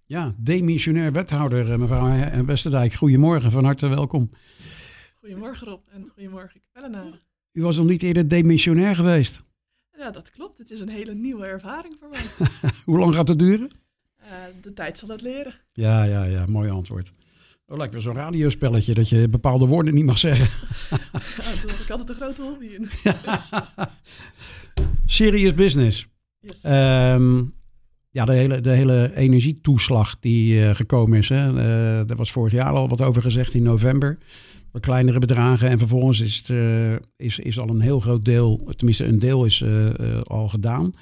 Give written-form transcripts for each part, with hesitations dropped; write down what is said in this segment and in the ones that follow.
Ja, demissionair wethouder, mevrouw Westerdijk. Goedemorgen, van harte welkom. Goedemorgen Rob en goedemorgen kapellenaren. U was nog niet eerder demissionair geweest? Ja, dat klopt. Het is een hele nieuwe ervaring voor mij. Hoe lang gaat het duren? De tijd zal het leren. Ja, mooi antwoord. Dat lijkt wel zo'n radiospelletje dat je bepaalde woorden niet mag zeggen. Daar had ik altijd een grote hobby in. Serious business. Yes. Ja, de hele energietoeslag die gekomen is. Hè? Daar was vorig jaar al wat over gezegd in november. Wat kleinere bedragen. En vervolgens is al een heel groot deel, tenminste een deel is al gedaan.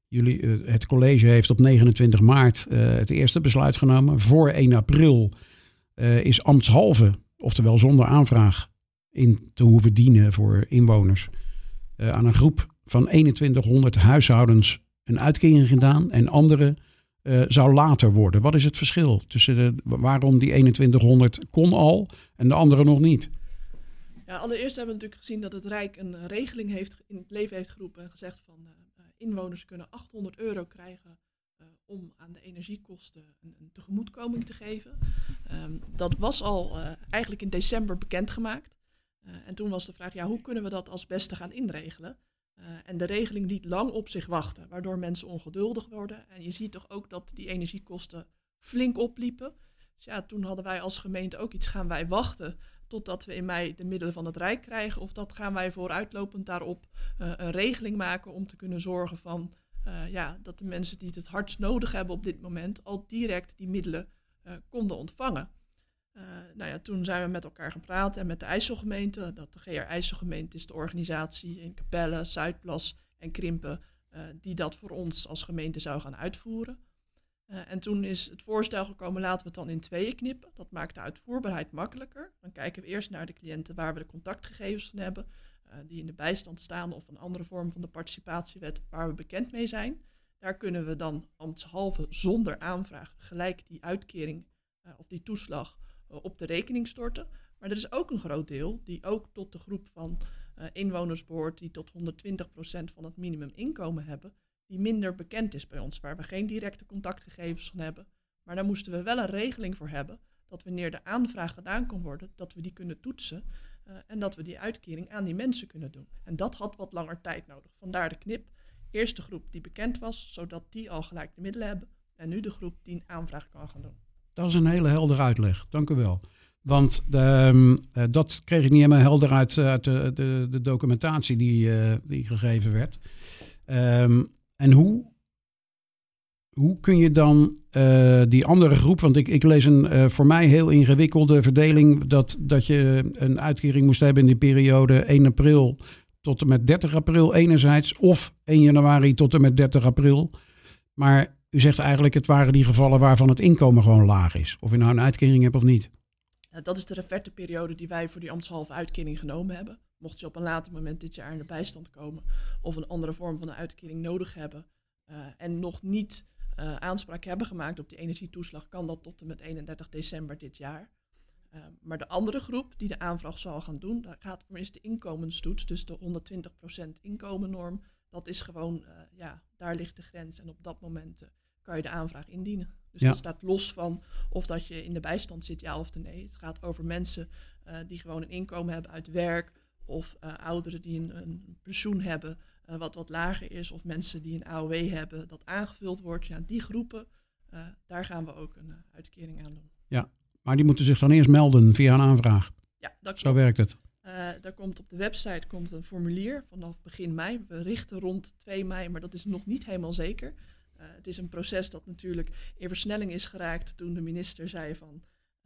Het college heeft op 29 maart het eerste besluit genomen. Voor 1 april is ambtshalve, oftewel zonder aanvraag, in te hoeven dienen voor inwoners. Aan een groep van 2100 huishoudens een uitkering gedaan en andere zou later worden. Wat is het verschil tussen waarom die 2100 kon al en de andere nog niet? Ja, allereerst hebben we natuurlijk gezien dat het Rijk een regeling in het leven heeft geroepen en gezegd van inwoners kunnen €800 krijgen om aan de energiekosten een tegemoetkoming te geven. Dat was al eigenlijk in december bekendgemaakt. En toen was de vraag, hoe kunnen we dat als beste gaan inregelen? En de regeling liet lang op zich wachten, waardoor mensen ongeduldig worden. En je ziet toch ook dat die energiekosten flink opliepen. Dus toen hadden wij als gemeente ook iets, gaan wij wachten totdat we in mei de middelen van het Rijk krijgen? Of dat gaan wij vooruitlopend daarop een regeling maken om te kunnen zorgen van dat de mensen die het hardst nodig hebben op dit moment al direct die middelen konden ontvangen. Toen zijn we met elkaar gaan praten en met de IJsselgemeente. De GR IJsselgemeente is de organisatie in Capelle, Zuidplas en Krimpen die dat voor ons als gemeente zou gaan uitvoeren. En toen is het voorstel gekomen, laten we het dan in 2 knippen. Dat maakt de uitvoerbaarheid makkelijker. Dan kijken we eerst naar de cliënten waar we de contactgegevens van hebben, die in de bijstand staan of een andere vorm van de participatiewet waar we bekend mee zijn. Daar kunnen we dan ambtshalve zonder aanvraag gelijk die uitkering of die toeslag op de rekening storten. Maar er is ook een groot deel die ook tot de groep van inwoners behoort die tot 120% van het minimuminkomen hebben, die minder bekend is bij ons, waar we geen directe contactgegevens van hebben. Maar daar moesten we wel een regeling voor hebben, dat wanneer de aanvraag gedaan kan worden, dat we die kunnen toetsen en dat we die uitkering aan die mensen kunnen doen. En dat had wat langer tijd nodig. Vandaar de knip. Eerst de groep die bekend was, zodat die al gelijk de middelen hebben. En nu de groep die een aanvraag kan gaan doen. Dat is een hele heldere uitleg. Dank u wel. Want dat kreeg ik niet helemaal helder uit de documentatie die gegeven werd. En hoe kun je dan die andere groep, want ik lees een voor mij heel ingewikkelde verdeling, dat je een uitkering moest hebben in die periode 1 april tot en met 30 april enerzijds, of 1 januari tot en met 30 april. Maar u zegt eigenlijk, het waren die gevallen waarvan het inkomen gewoon laag is. Of je nou een uitkering hebt of niet. Dat is de referteperiode die wij voor die ambtshalve uitkering genomen hebben. Mocht je op een later moment dit jaar in de bijstand komen of een andere vorm van een uitkering nodig hebben en nog niet aanspraak hebben gemaakt op die energietoeslag, kan dat tot en met 31 december dit jaar. Maar de andere groep die de aanvraag zal gaan doen, daar gaat voor eerst de inkomenstoets, dus de 120% inkomennorm. Dat is gewoon, daar ligt de grens en op dat moment kan je de aanvraag indienen. Dus dat staat los van of dat je in de bijstand zit, ja of nee. Het gaat over mensen die gewoon een inkomen hebben uit werk of ouderen die een pensioen hebben wat lager is of mensen die een AOW hebben dat aangevuld wordt. Ja, die groepen, daar gaan we ook een uitkering aan doen. Ja, maar die moeten zich dan eerst melden via een aanvraag. Ja, dat Zo werkt het. Daar komt op de website een formulier vanaf begin mei. We richten rond 2 mei, maar dat is nog niet helemaal zeker. Het is een proces dat natuurlijk in versnelling is geraakt toen de minister zei van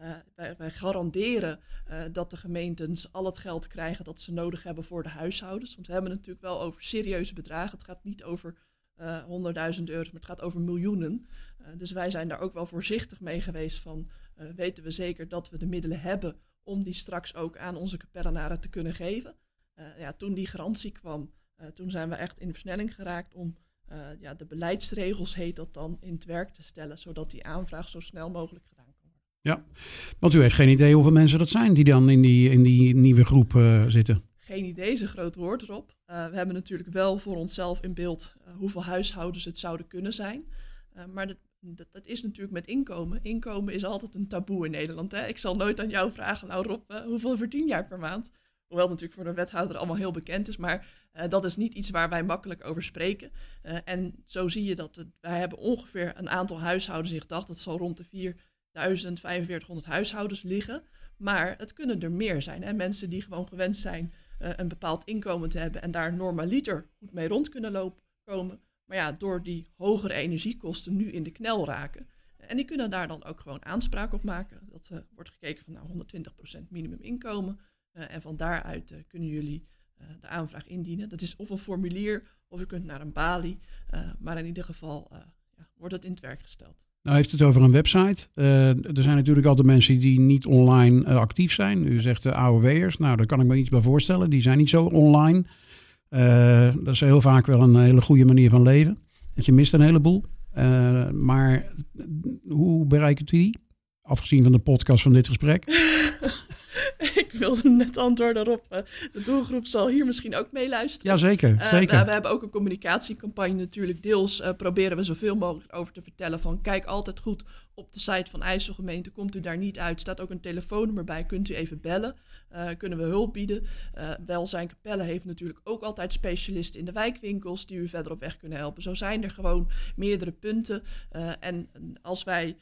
wij garanderen dat de gemeentes al het geld krijgen dat ze nodig hebben voor de huishoudens. Want we hebben het natuurlijk wel over serieuze bedragen. Het gaat niet over 100.000 euro, maar het gaat over miljoenen. Dus wij zijn daar ook wel voorzichtig mee geweest van weten we zeker dat we de middelen hebben om die straks ook aan onze kapellenaren te kunnen geven. Toen die garantie kwam, toen zijn we echt in versnelling geraakt om de beleidsregels heet dat dan in het werk te stellen, zodat die aanvraag zo snel mogelijk gedaan kan worden. Ja, want u heeft geen idee hoeveel mensen dat zijn die dan in die nieuwe groep zitten. Geen idee is een groot woord erop. We hebben natuurlijk wel voor onszelf in beeld hoeveel huishoudens het zouden kunnen zijn. Maar dat is natuurlijk met inkomen. Inkomen is altijd een taboe in Nederland. Hè? Ik zal nooit aan jou vragen, nou Rob, hoeveel verdien jij per maand? Hoewel het natuurlijk voor de wethouder allemaal heel bekend is, maar dat is niet iets waar wij makkelijk over spreken. En zo zie je dat wij hebben ongeveer een aantal huishoudens in gedachten. Dat zal rond de 4500 huishoudens liggen. Maar het kunnen er meer zijn. Hè? Mensen die gewoon gewend zijn een bepaald inkomen te hebben en daar normaliter goed mee rond kunnen komen. Maar ja, door die hogere energiekosten nu in de knel raken. En die kunnen daar dan ook gewoon aanspraak op maken. Dat wordt gekeken van 120% minimuminkomen. En van daaruit kunnen jullie de aanvraag indienen. Dat is of een formulier of je kunt naar een balie. Maar in ieder geval wordt het in het werk gesteld. Nou heeft het over een website. Er zijn natuurlijk altijd mensen die niet online actief zijn. U zegt de AOW'ers. Nou, daar kan ik me iets bij voorstellen. Die zijn niet zo online. Dat is heel vaak wel een hele goede manier van leven. Want je mist een heleboel. Maar hoe bereikt u die? Afgezien van de podcast van dit gesprek. Ik wilde net antwoorden op. De doelgroep zal hier misschien ook meeluisteren. Ja, zeker. We hebben ook een communicatiecampagne natuurlijk. Deels proberen we zoveel mogelijk over te vertellen van kijk altijd goed op de site van IJsselgemeente. Komt u daar niet uit, staat ook een telefoonnummer bij. Kunt u even bellen. Kunnen we hulp bieden. Welzijn Capelle heeft natuurlijk ook altijd specialisten in de wijkwinkels die u verder op weg kunnen helpen. Zo zijn er gewoon meerdere punten. En als wij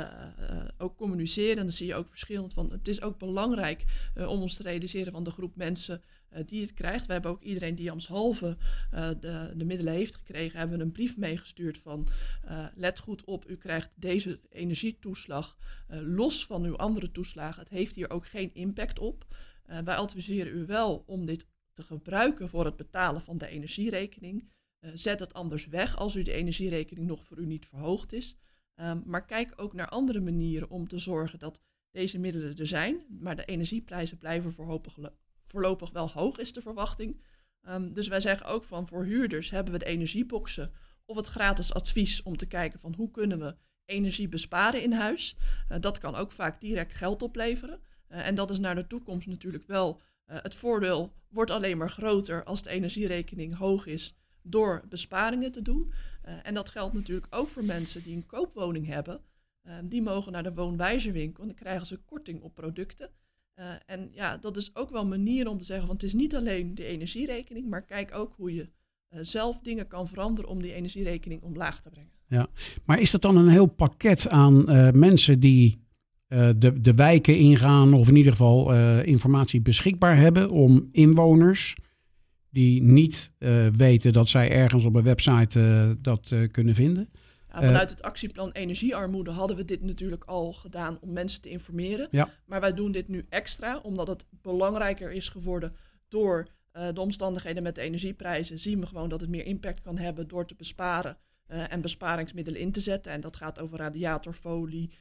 ook communiceren, dan zie je ook verschillend van. Het is ook belangrijk om ons te realiseren van de groep mensen die het krijgt. We hebben ook iedereen die ambtshalve de middelen heeft gekregen, hebben we een brief meegestuurd van let goed op, u krijgt deze energietoeslag los van uw andere toeslagen. Het heeft hier ook geen impact op. Wij adviseren u wel om dit te gebruiken voor het betalen van de energierekening. Zet het anders weg als u de energierekening nog voor u niet verhoogd is. Maar kijk ook naar andere manieren om te zorgen dat deze middelen er zijn. Maar de energieprijzen blijven voorlopig wel hoog, is de verwachting. Dus wij zeggen ook van voor huurders hebben we de energieboxen of het gratis advies om te kijken van hoe kunnen we energie besparen in huis. Dat kan ook vaak direct geld opleveren. En dat is naar de toekomst natuurlijk wel. Het voordeel wordt alleen maar groter als de energierekening hoog is door besparingen te doen. En dat geldt natuurlijk ook voor mensen die een koopwoning hebben. Die mogen naar de woonwijzerwinkel en dan krijgen ze korting op producten. En ja, dat is ook wel een manier om te zeggen, want het is niet alleen de energierekening, maar kijk ook hoe je zelf dingen kan veranderen om die energierekening omlaag te brengen. Ja, maar is dat dan een heel pakket aan mensen die de wijken ingaan of in ieder geval informatie beschikbaar hebben om inwoners die niet weten dat zij ergens op een website dat kunnen vinden? Ja, vanuit het actieplan energiearmoede hadden we dit natuurlijk al gedaan om mensen te informeren. Ja. Maar wij doen dit nu extra, omdat het belangrijker is geworden door de omstandigheden met de energieprijzen. Zien we gewoon dat het meer impact kan hebben door te besparen en besparingsmiddelen in te zetten. En dat gaat over radiatorfolie,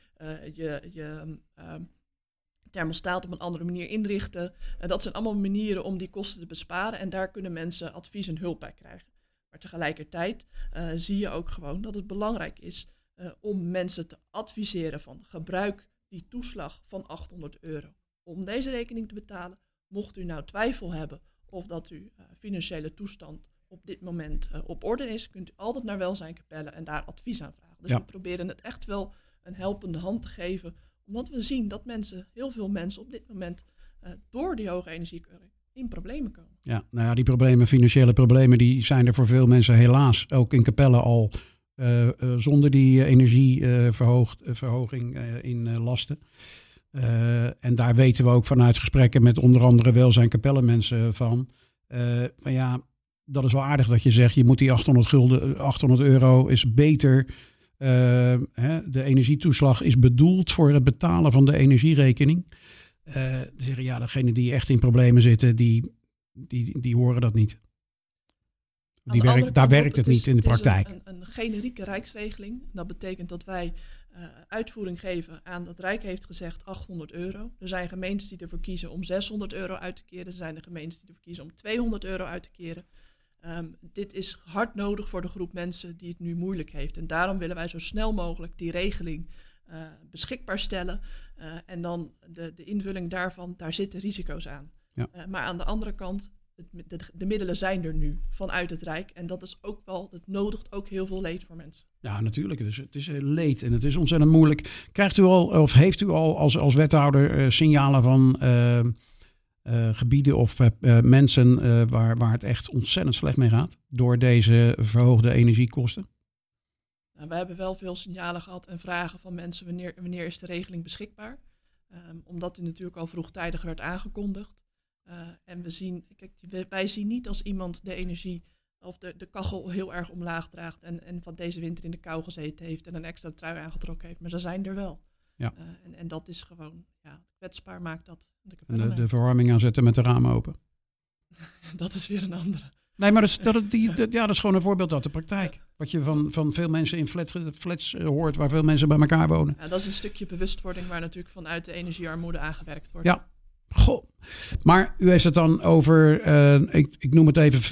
je thermostaat op een andere manier inrichten. Dat zijn allemaal manieren om die kosten te besparen. En daar kunnen mensen advies en hulp bij krijgen. Maar tegelijkertijd zie je ook gewoon dat het belangrijk is om mensen te adviseren van gebruik die toeslag van €800 om deze rekening te betalen. Mocht u nou twijfel hebben of dat uw financiële toestand op dit moment op orde is, kunt u altijd naar Welzijn Capelle en daar advies aan vragen. Dus we proberen het echt wel een helpende hand te geven, omdat we zien dat heel veel mensen op dit moment door die hoge energiekeuring in problemen komen. Ja, nou ja, die financiële problemen, die zijn er voor veel mensen helaas ook in Capelle al zonder die energieverhoging in lasten. En daar weten we ook vanuit gesprekken met onder andere Welzijn Capelle mensen van ja, dat is wel aardig dat je zegt, je moet die €800 is beter. De energietoeslag is bedoeld voor het betalen van de energierekening. Zeggen ja, degenen die echt in problemen zitten, die horen dat niet. Daar werkt het niet in de praktijk. Het is een generieke rijksregeling. Dat betekent dat wij uitvoering geven aan dat Rijk heeft gezegd €800. Er zijn gemeentes die ervoor kiezen om €600 uit te keren. Er zijn de gemeentes die ervoor kiezen om €200 uit te keren. Dit is hard nodig voor de groep mensen die het nu moeilijk heeft. En daarom willen wij zo snel mogelijk die regeling beschikbaar stellen. En dan de invulling daarvan, daar zitten risico's aan. Ja. Maar aan de andere kant, de middelen zijn er nu vanuit het Rijk. En dat is ook wel, het nodigt ook heel veel leed voor mensen. Ja, natuurlijk. Het is leed en het is ontzettend moeilijk. Krijgt u al, of heeft u al als wethouder signalen van gebieden of mensen waar het echt ontzettend slecht mee gaat door deze verhoogde energiekosten? Nou, we hebben wel veel signalen gehad en vragen van mensen wanneer is de regeling beschikbaar. Omdat die natuurlijk al vroegtijdig werd aangekondigd. En wij zien niet als iemand de energie of de kachel heel erg omlaag draagt en van deze winter in de kou gezeten heeft en een extra trui aangetrokken heeft. Maar ze zijn er wel. Ja. En dat is gewoon, kwetsbaar maakt dat. De verwarming aanzetten met de ramen open. Dat is weer een andere. Nee, maar dat is gewoon een voorbeeld uit de praktijk. Ja. Wat je van veel mensen in flats hoort, waar veel mensen bij elkaar wonen. Ja, dat is een stukje bewustwording waar natuurlijk vanuit de energiearmoede aangewerkt wordt. Ja. Goh. Maar u heeft het dan over, ik noem het even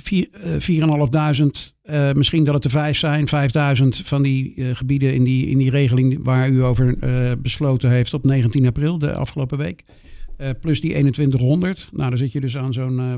4.500. Misschien dat het er 5 zijn, 5.000 van die gebieden in die regeling waar u over besloten heeft op 19 april, de afgelopen week. Plus die 2100. Nou, dan zit je dus aan zo'n,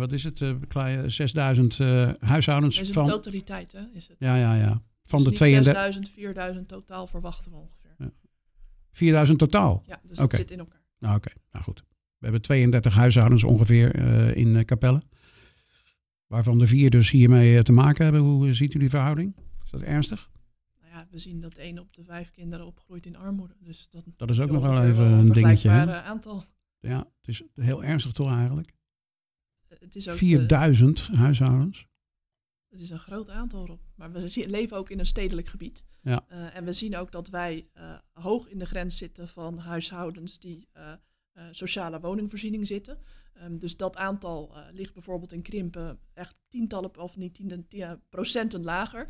6.000 huishoudens. Dat is een totaliteit, hè? Is het? Ja. Van dus de 32. 4.000 totaal verwachten we ongeveer. Ja. 4.000 totaal? Ja, dus het zit in elkaar. Nou, oké. Nou goed. We hebben 32 huishoudens ongeveer in Capelle. Waarvan de 4 dus hiermee te maken hebben. Hoe ziet u die verhouding? Is dat ernstig? Nou ja, we zien dat 1 op de 5 kinderen opgroeit in armoede. Dus dat is ook nog wel even een dingetje. Een aantal. Ja, het is heel ernstig toch eigenlijk? Het is ook 4000 huishoudens. Het is een groot aantal, Rob. Maar we leven ook in een stedelijk gebied. Ja. En we zien ook dat wij hoog in de grens zitten van huishoudens die sociale woningvoorziening zitten. Dus dat aantal ligt bijvoorbeeld in Krimpen echt tientallen, of niet procenten lager.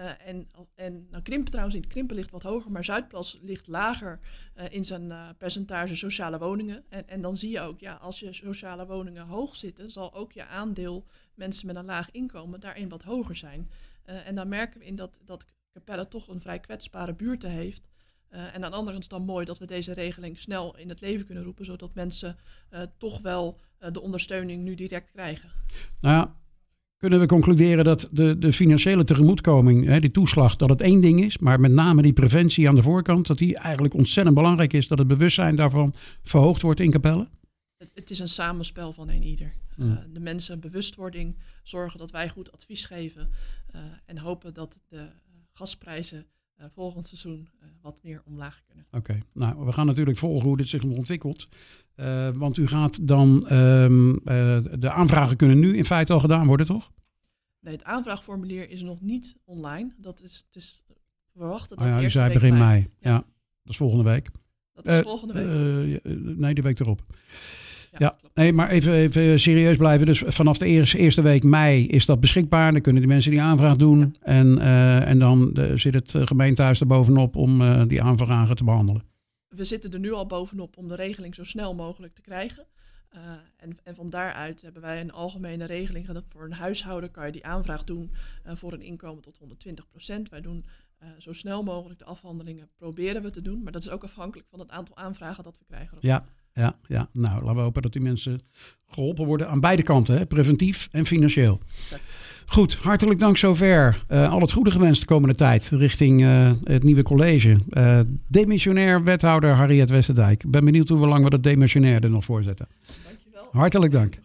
Krimpen trouwens niet. Krimpen ligt wat hoger, maar Zuidplas ligt lager in zijn percentage sociale woningen. En dan zie je ook, als je sociale woningen hoog zitten, zal ook je aandeel mensen met een laag inkomen daarin wat hoger zijn. En dan merken we in dat Capelle toch een vrij kwetsbare buurten heeft. En aan de andere kant is het dan mooi dat we deze regeling snel in het leven kunnen roepen, zodat mensen toch wel de ondersteuning nu direct krijgen. Nou ja, kunnen we concluderen dat de financiële tegemoetkoming, die toeslag, dat het één ding is, maar met name die preventie aan de voorkant, dat die eigenlijk ontzettend belangrijk is, dat het bewustzijn daarvan verhoogd wordt in Capelle? Het is een samenspel van eenieder. De mensen bewustwording, zorgen dat wij goed advies geven en hopen dat de gasprijzen volgend seizoen wat meer omlaag kunnen. Oké. Nou, we gaan natuurlijk volgen hoe dit zich ontwikkelt. Want u gaat dan, de aanvragen kunnen nu in feite al gedaan worden, toch? Nee, het aanvraagformulier is nog niet online. Het is verwachten dat u zei begin mei. Ja, dat is volgende week. Dat is volgende week. Nee, de week erop. Ja, nee, maar even serieus blijven. Dus vanaf de eerste week mei is dat beschikbaar. Dan kunnen die mensen die aanvraag doen. Ja. En dan zit het gemeentehuis er bovenop om die aanvragen te behandelen. We zitten er nu al bovenop om de regeling zo snel mogelijk te krijgen. En van daaruit hebben wij een algemene regeling. Dat voor een huishouden kan je die aanvraag doen voor een inkomen tot 120%. Wij doen zo snel mogelijk de afhandelingen, proberen we te doen. Maar dat is ook afhankelijk van het aantal aanvragen dat we krijgen. Ja. Nou, laten we hopen dat die mensen geholpen worden aan beide kanten. Hè? Preventief en financieel. Exact. Goed, hartelijk dank zover. Al het goede gewenst de komende tijd richting het nieuwe college. Demissionair wethouder Harriet Westerdijk. Ik ben benieuwd hoe lang we dat demissionair er nog voor zetten. Dankjewel. Hartelijk dank.